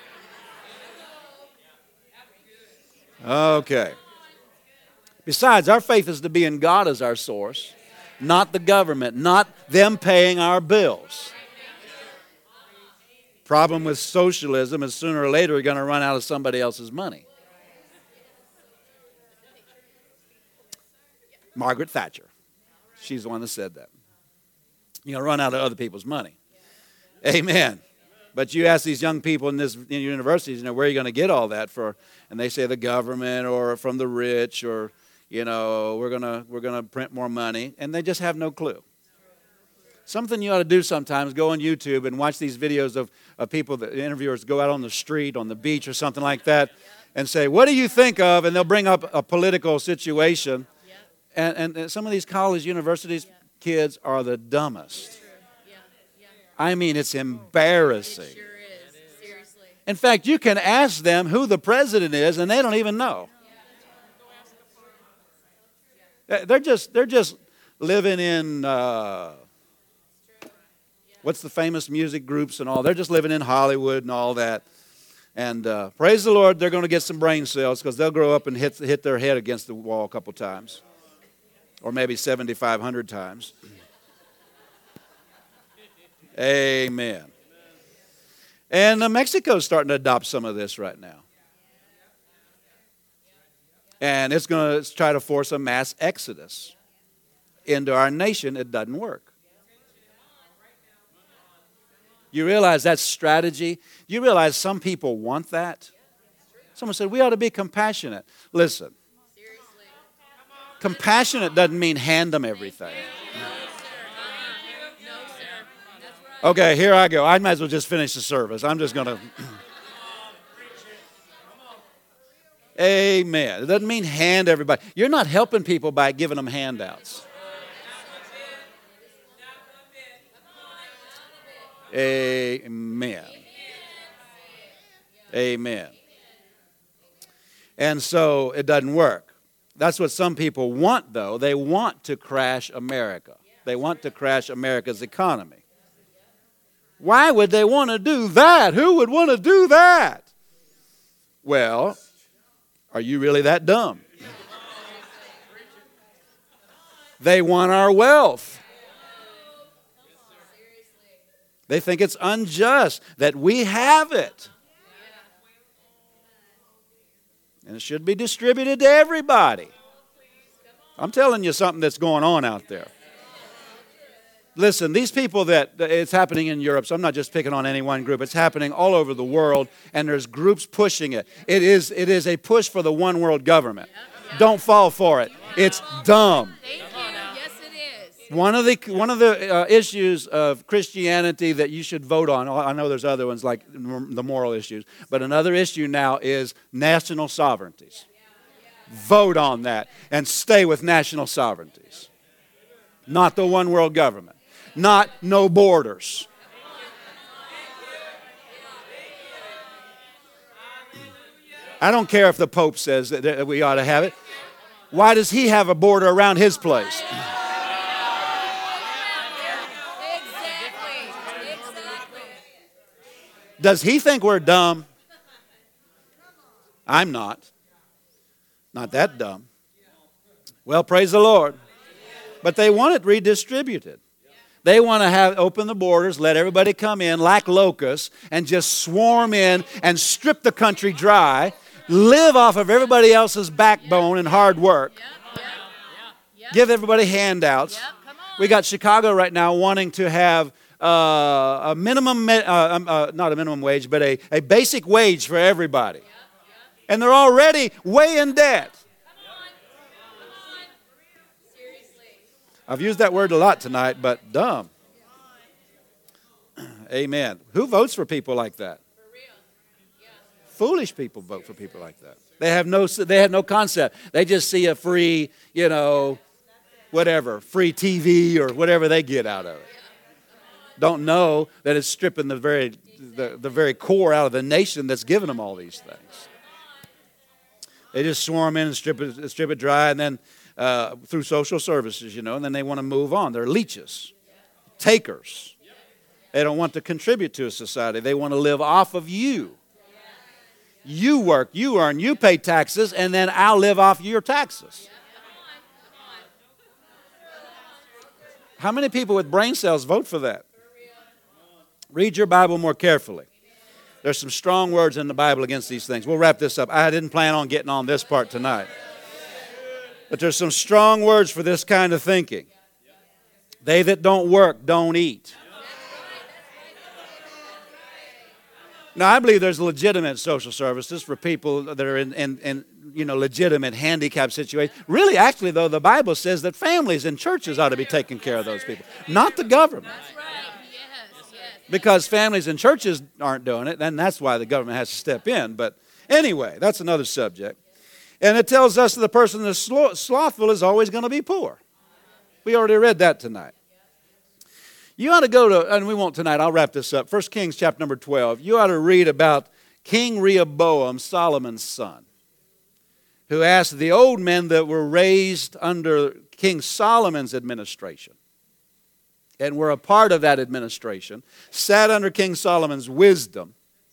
Okay. Besides, our faith is to be in God as our source, not the government, not them paying our bills. Problem with socialism is sooner or later you're going to run out of somebody else's money. Margaret Thatcher. She's the one that said that. You're going to run out of other people's money. Amen. But you ask these young people in universities, where are you going to get all that for? And they say the government or from the rich or, we're going to print more money. And they just have no clue. Something you ought to do sometimes, go on YouTube and watch these videos of people, the interviewers go out on the street, on the beach or something like that and say, what do you think of? And they'll bring up a political situation. And some of these college, universities, kids are the dumbest. I mean, it's embarrassing. It sure is. Seriously. In fact, you can ask them who the president is, and they don't even know. They're just living in what's the famous music groups and all. They're just living in Hollywood and all that. And praise the Lord, they're going to get some brain cells because they'll grow up and hit their head against the wall a couple times, or maybe 7,500 times. Amen. And Mexico's starting to adopt some of this right now. And it's going to try to force a mass exodus into our nation. It doesn't work. You realize that's strategy? You realize some people want that? Someone said, we ought to be compassionate. Listen, compassionate doesn't mean hand them everything. Okay, here I go. I might as well just finish the service. I'm just going to. Amen. It doesn't mean hand everybody. You're not helping people by giving them handouts. Amen. Amen. And so it doesn't work. That's what some people want, though. They want to crash America. They want to crash America's economy. Why would they want to do that? Who would want to do that? Well, are you really that dumb? They want our wealth. They think it's unjust that we have it. And it should be distributed to everybody. I'm telling you something that's going on out there. Listen, these people that it's happening in Europe, so I'm not just picking on any one group. It's happening all over the world, and there's groups pushing it. It is a push for the one world government. Don't fall for it. It's dumb. Thank you. Yes, it is. One of the issues of Christianity that you should vote on, I know there's other ones like the moral issues, but another issue now is national sovereignties. Vote on that and stay with national sovereignties. Not the one world government. Not no borders. I don't care if the Pope says that we ought to have it. Why does he have a border around his place? Exactly. Does he think we're dumb? I'm not. Not that dumb. Well, praise the Lord. But they want it redistributed. They want to open the borders, let everybody come in like locusts, and just swarm in and strip the country dry, live off of everybody else's backbone and hard work, give everybody handouts. We got Chicago right now wanting to have a minimum, not a minimum wage, but a basic wage for everybody. And they're already way in debt. I've used that word a lot tonight, but dumb. Amen. Who votes for people like that? Foolish people vote for people like that. They have no concept. They just see a free, whatever, free TV or whatever they get out of it. Don't know that it's stripping the very core out of the nation that's giving them all these things. They just swarm in and strip it dry, and then through social services, and then they want to move on. They're leeches, takers. They don't want to contribute to a society. They want to live off of you. You work, you earn, you pay taxes, and then I'll live off your taxes. How many people with brain cells vote for that? Read your Bible more carefully. There's some strong words in the Bible against these things. We'll wrap this up. I didn't plan on getting on this part tonight. But there's some strong words for this kind of thinking. They that don't work don't eat. Now, I believe there's legitimate social services for people that are in legitimate handicap situations. Really, actually, though, the Bible says that families and churches ought to be taking care of those people, not the government. That's right. Yes. Because families and churches aren't doing it, and that's why the government has to step in. But anyway, that's another subject. And it tells us that the person that's slothful is always going to be poor. We already read that tonight. You ought to go to, and we won't tonight, I'll wrap this up. 1 Kings chapter number 12. You ought to read about King Rehoboam, Solomon's son, who asked the old men that were raised under King Solomon's administration and were a part of that administration, sat under King Solomon's wisdom.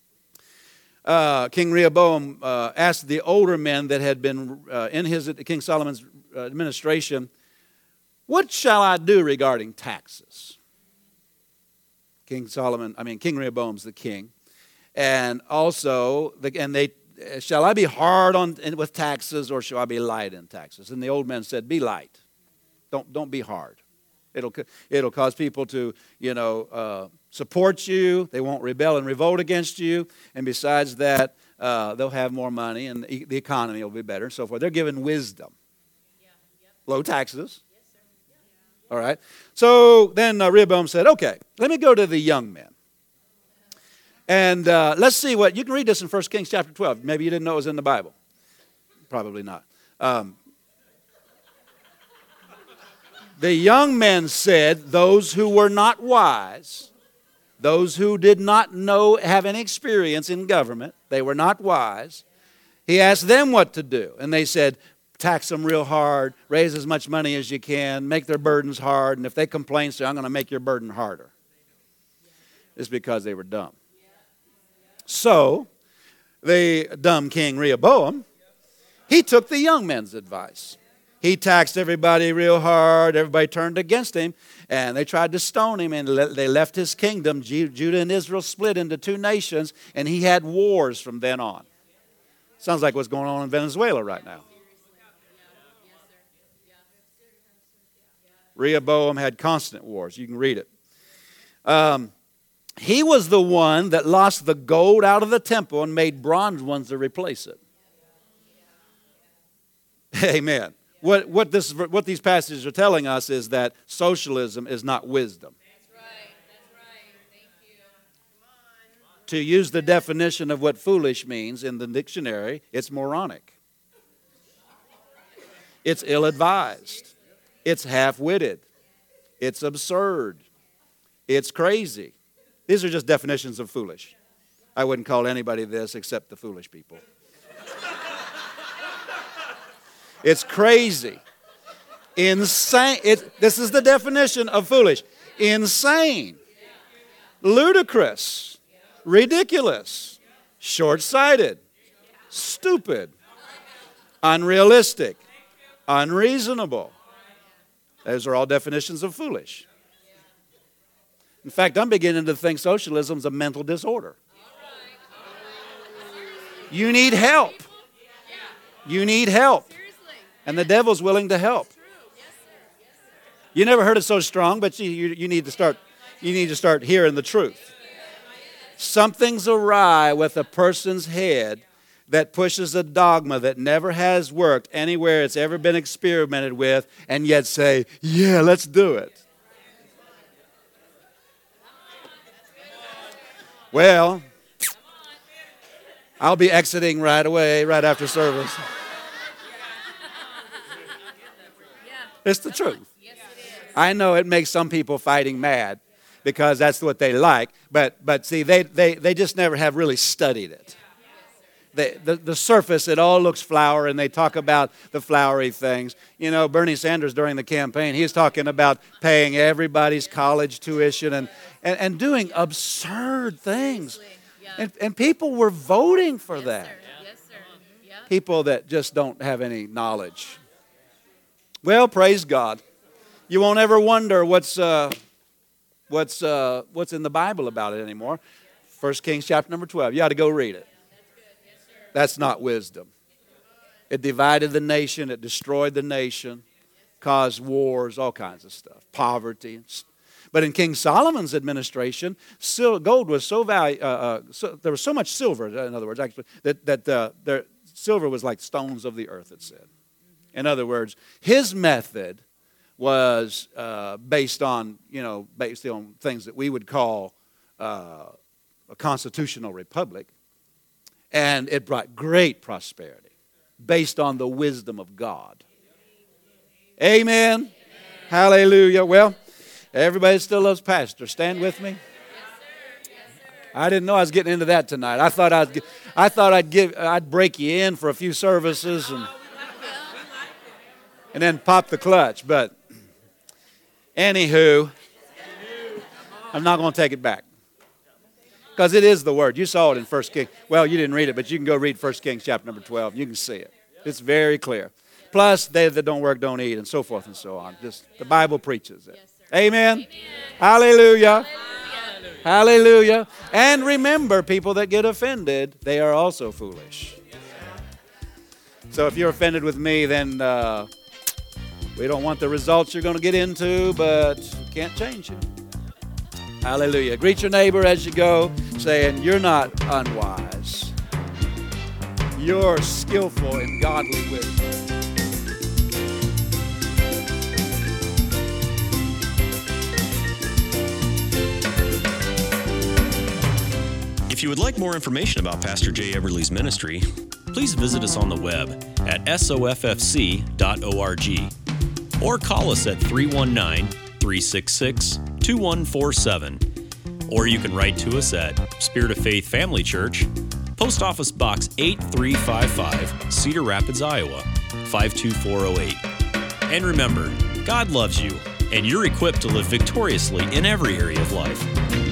King Rehoboam asked the older men that had been in King Solomon's administration, "What shall I do regarding taxes?" King Rehoboam's the king, and also shall I be hard with taxes or shall I be light in taxes? And the old men said, "Be light. Don't be hard. It'll cause people to support you. They won't rebel and revolt against you. And besides that, they'll have more money and the economy will be better and so forth." They're given wisdom. Low taxes. All right. So then Rehoboam said, okay, let me go to the young men. And let's see what, you can read this in 1 Kings chapter 12. Maybe you didn't know it was in the Bible. Probably not. The young men said, those who were not wise, those who did not have any experience in government, they were not wise. He asked them what to do. And they said, tax them real hard, raise as much money as you can, make their burdens hard, and if they complain, say, I'm going to make your burden harder. It's because they were dumb. So, the dumb king Rehoboam, he took the young men's advice. He taxed everybody real hard. Everybody turned against him, and they tried to stone him, and they left his kingdom. Judah and Israel split into two nations, and he had wars from then on. Sounds like what's going on in Venezuela right now. Rehoboam had constant wars. You can read it. He was the one that lost the gold out of the temple and made bronze ones to replace it. Amen. What these passages are telling us is that socialism is not wisdom. That's right. Thank you. Come on. To use the definition of what foolish means in the dictionary, it's moronic. It's ill-advised. It's half-witted. It's absurd. It's crazy. These are just definitions of foolish. I wouldn't call anybody this except the foolish people. It's crazy. Insane. This is the definition of foolish. Insane. Ludicrous. Ridiculous. Short-sighted. Stupid. Unrealistic. Unreasonable. Those are all definitions of foolish. In fact, I'm beginning to think socialism is a mental disorder. You need help. You need help. And the devil's willing to help. You never heard it so strong, but you need to start hearing the truth. Something's awry with a person's head that pushes a dogma that never has worked anywhere it's ever been experimented with, and yet say, yeah, let's do it. Well, I'll be exiting right away, right after service. It's the truth. I know it makes some people fighting mad because that's what they like, but see, they just never have really studied it. The surface, it all looks flower, and they talk about the flowery things. You know, Bernie Sanders during the campaign, he was talking about paying everybody's college tuition and doing absurd things. And people were voting for that. Yes, sir. Yeah. People that just don't have any knowledge. Well, praise God. You won't ever wonder what's in the Bible about it anymore. 1 Kings chapter number 12. You ought to go read it. That's not wisdom. It divided the nation. It destroyed the nation. Caused wars, all kinds of stuff. Poverty. But in King Solomon's administration, gold was so there was so much silver, in other words, actually, that silver was like stones of the earth, it said. In other words, his method was based on things that we would call a constitutional republic. And it brought great prosperity based on the wisdom of God. Amen. Hallelujah. Well, everybody still loves pastor. Stand with me. I didn't know I was getting into that tonight. I thought I'd break you in for a few services and then pop the clutch. But anywho, I'm not going to take it back. Because it is the Word. You saw it in 1 Kings. Well, you didn't read it, but you can go read 1 Kings chapter number 12. You can see it. It's very clear. Plus, they that don't work don't eat, and so forth and so on. Just the Bible preaches it. Amen? Amen. Hallelujah. Hallelujah. Hallelujah. And remember, people that get offended, they are also foolish. So if you're offended with me, then we don't want the results you're going to get into, but can't change it. Hallelujah. Greet your neighbor as you go, saying, you're not unwise. You're skillful in godly wisdom. you would like more information about Pastor Jay Eberly's ministry, please visit us on the web at soffc.org or call us at 319-366-2147. Or you can write to us at Spirit of Faith Family Church, Post Office Box 8355, Cedar Rapids, Iowa, 52408. And remember, God loves you, and you're equipped to live victoriously in every area of life.